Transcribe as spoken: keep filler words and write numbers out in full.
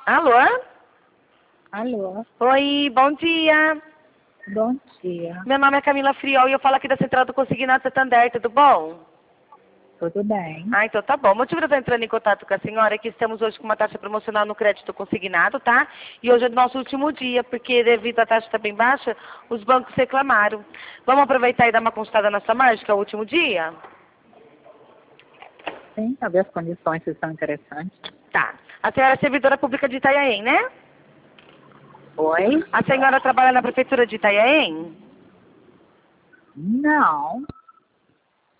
Alô? Alô, Oi, bom dia. bom dia. Meu nome é Camila Friol e eu falo aqui da Central do Consignado Santander, tudo bom? Tudo bem? Ah, então tá bom. O motivo de eu estar entrando em contato com a senhora é que estamos hoje com uma taxa promocional no crédito consignado, tá? E hoje é o nosso último dia, porque devido à taxa estar bem baixa, os bancos reclamaram. Vamos aproveitar e dar uma consultada na sua margem, que é o último dia? Sim, saber as condições se são interessantes. Tá. A senhora é servidora pública de Itanhaém, né? Oi? A senhora trabalha na prefeitura de Itanhaém? Não.